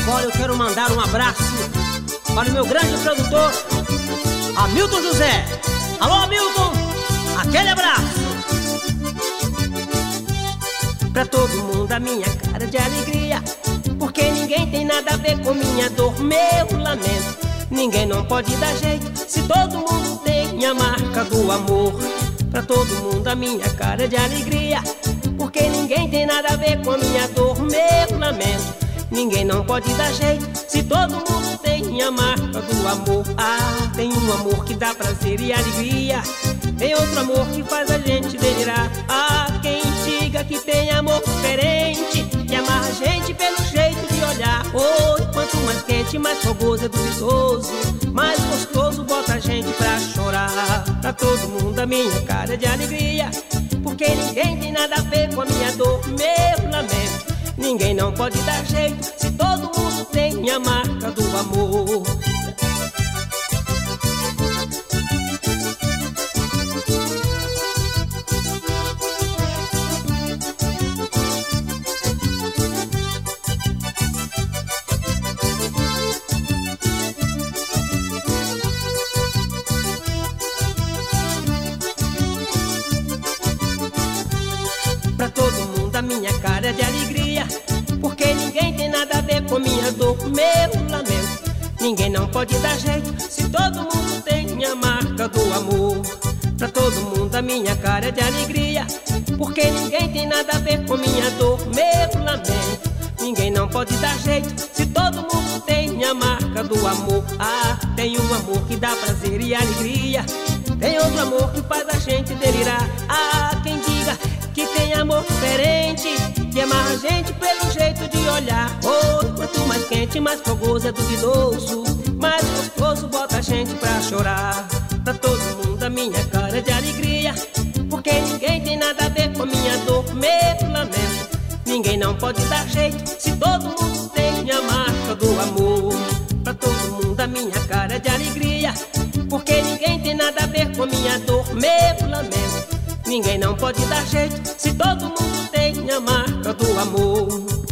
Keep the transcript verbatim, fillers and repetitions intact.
Agora eu quero mandar um abraço para o meu grande produtor, Hamilton José. Alô, Hamilton, aquele abraço. Pra todo mundo a minha cara de alegria, porque ninguém tem nada a ver com minha dor, meu lamento. Ninguém não pode dar jeito se todo mundo tem a marca do amor. Pra todo mundo a minha cara de alegria, porque ninguém tem nada a ver com a minha dor, meu lamento. Ninguém não pode dar jeito se todo mundo tem a marca do amor. Ah, tem um amor que dá prazer e alegria, tem outro amor que faz a gente delirar. Ah, quem diga que tem amor diferente, que amarra a gente pelo jeito de olhar. Oi, quanto mais quente, mais fogoso é duvidoso, mais gostoso bota a gente pra chorar. Pra todo mundo a minha cara de alegria, porque ninguém tem nada a ver com a minha dor, meu lamento. Ninguém não pode dar jeito se todo mundo tem a marca do amor. Pra todo mundo a minha cara de alegria, porque ninguém tem nada a ver com minha dor, meu lamento. Ninguém não pode dar jeito se todo mundo tem a marca do amor. Pra todo mundo a minha cara de alegria, porque ninguém tem nada a ver com minha dor, meu lamento. Ninguém não pode dar jeito se todo mundo tem a marca do amor. Ah, tem um amor que dá prazer e alegria, tem outro amor que faz a gente delirar. Ah, quem diga que tem amor diferente, que amarra a gente pelo jeito de olhar. Oh, quanto mais quente, mais fogoso é duvidoso, mais gostoso bota a gente pra chorar. Pra todo mundo a minha cara de alegria, porque ninguém tem nada a ver com a minha dor, meu lamento. Ninguém não pode dar jeito se todo mundo tem a marca do amor. Pra todo mundo a minha cara de alegria, porque ninguém tem nada a ver com a minha dor, meu lamento. Ninguém não pode dar jeito se todo mundo tem a marca do amor.